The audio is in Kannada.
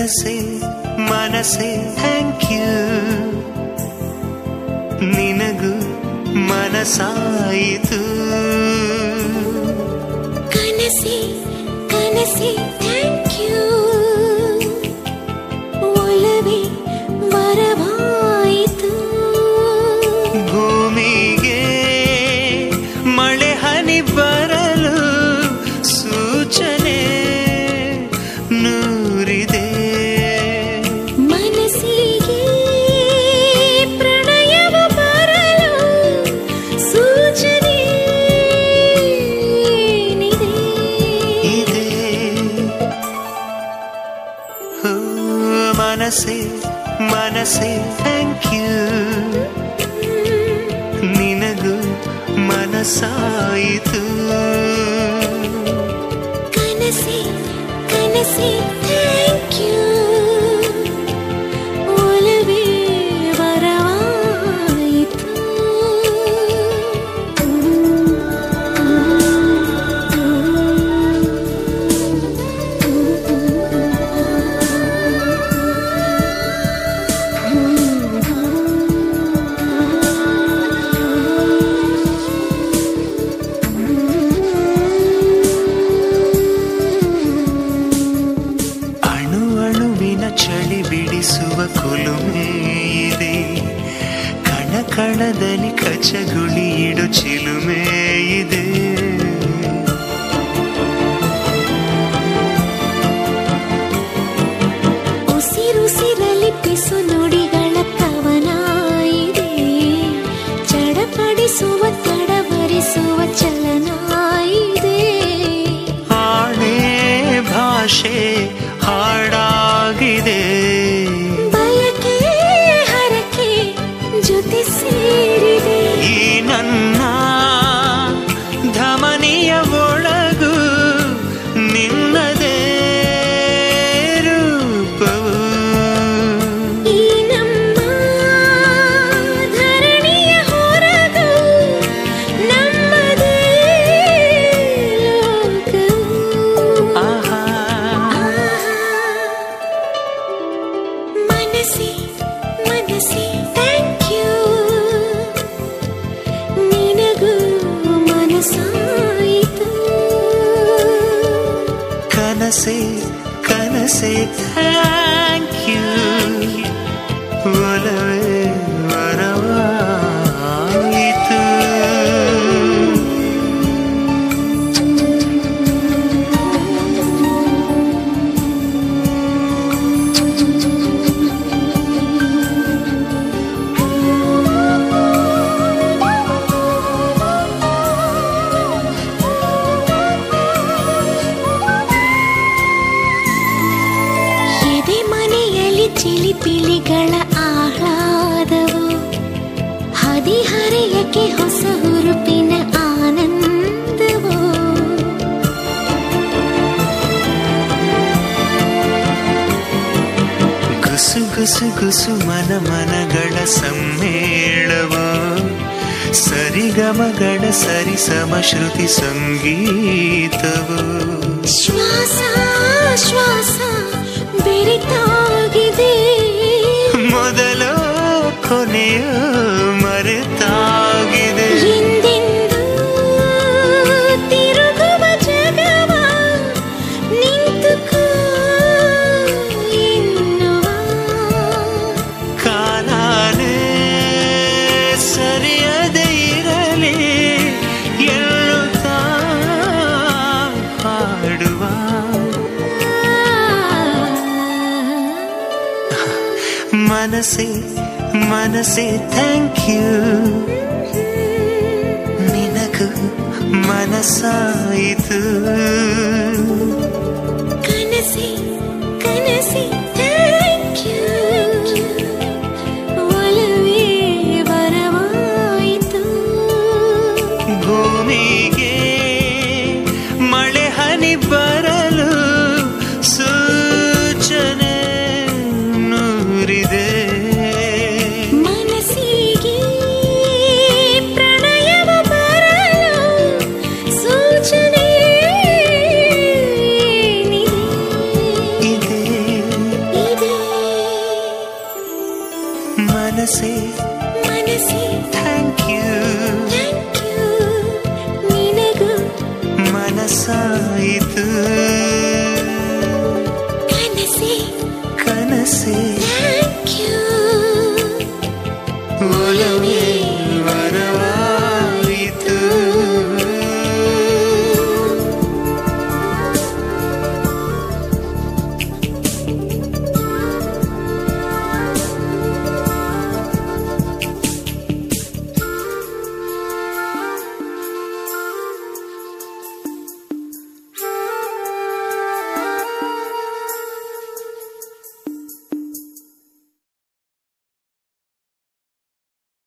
ಮನಸೆ ಮನಸೆ ಥ್ಯಾಂಕ್ ಯು ನಿನಗೂ ಮನಸಾಯಿತು ಕನಸೆ ಕನಸೆ ಥ್ಯಾಂಕ್ ಯು ಒಲವೇ ವರವಾಯಿತು ಭೂಮಿಗೆ ಮಳೆ ಹನಿ ಬರಲು ಸೂಚನೆ ನೂರಿದೆ ಮನಸ್ಸಿಗೆ ಪ್ರಣಯವ ಬರಲು ಸೂಚನೆ ಇದೆ ಮನಸೆ ಮನಸೆ ಥ್ಯಾಂಕ್ ಯು ನಿನಗೂ ಮನಸಾಯಿತು ಕನಸೆ ಕನಸೆ ಥ್ಯಾಂಕ್ ಯು ಒಲವೇ ವರವಾಯಿತು ಚಳಿ ಬಿಡಿಸುವ ಕುಲುಮೆ ಇದೆ ಕಣ ಕಣದಲ್ಲಿ ಕಚಗುಳಿ ಇಡು ಚಿಲುಮೆ ಇದೆ ಉಸಿರುಸಿರಲಿ ಪಿಸು ನುಡಿಗಳ ಕವನ ಇದೆ ಚಡಪಡಿಸುವ ತಡಬರಿಸುವ ಚಲನ ಇದೆ ಆಣೆ ಭಾಷೆ ಹಾಡಾಗಿದೆ ಬಯಕೆ ಹರಕೆ ಜೊತೆ ಸೇರಿದೆ ಈ ನನ್ನ ಧಮನಿಯ ಒಳಗು ನಿನ್ನದೇ ರೂಪವು ಈ ನಮ್ಮ ಧರಣಿಯ ಹೊರಗು ನಮ್ಮದೇ ಲೋಕವು ಆಹಾ ಮನಸೆ ಮನಸೆ ಥ್ಯಾಂಕ್ ಯು ನಿನಗೂ ಮನಸಾಯಿತು ಕನಸೆ ಕನಸೆ ಥ್ಯಾಂಕ್ ಯು ಒಲವೇ ವರವಾಯಿತು ಎದೆ ಮನೆಯಲ್ಲಿ ಚಿಲಿಪಿಲಿಗಳ ಆಹ್ಲಾದವು ಹದಿಹರೆಯಕ್ಕೆ ಹೊಸ ಹುರುಪಿನ ಆನಂದವು ಗುಸು ಗುಸು ಗುಸು ಮನ ಮನಗಳ ಸಮ್ಮೇಳವು ಸರಿಗಮಗಳ ಸರಿಸಮ ಶ್ರುತಿ ಸಂಗೀತವು ಶ್ವಾಸ ಶ್ವಾಸ ಬೆರೆತಾಗಿದೆ ಮೊದಲು ಕೊನೆಯು ಮರೆತಾಗಿದೆ ಹಿಂದೆಂದೂ ತಿರುಗುವ ಜಗವ ನಿಂತುಕೋ ಎನ್ನುವ ಕಾಲಾನೇ ಸರಿಯದೇ ಇರಲಿ ಎನ್ನುತ್ತಾ ಹಾಡುವ ಮನಸೆ ಮನಸೆ ಥ್ಯಾಂಕ್ ಯು ನಿನಗೂ ಮನಸಾಯಿತು ಕನಸೆ ಕನಸೆ ಥ್ಯಾಂಕ್ ಯು ಒಲವೇ ವರವಾಯಿತು ಭೂಮಿಗೆ ಮಳೆ ಹನಿ ಬರಲು ಸೂಚನೆ ನೂರಿದೆ ಮನಸ್ಸಿಗೆ ಪ್ರಣಯವ ಬರಲು ಸೂಚನೆ ಇದೆ ಮನಸ್ಸೇ ಮನಸ್ಸೇ ಥ್ಯಾಂಕ್ ಯು ಥ್ಯಾಂಕ್ ಯು ನಿನಗೂ ಮನಸ್ಸಾಯಿತು ಕನಸೇ ಕನಸೇ ಥ್ಯಾಂಕ್ ಯು ಒಲವೇ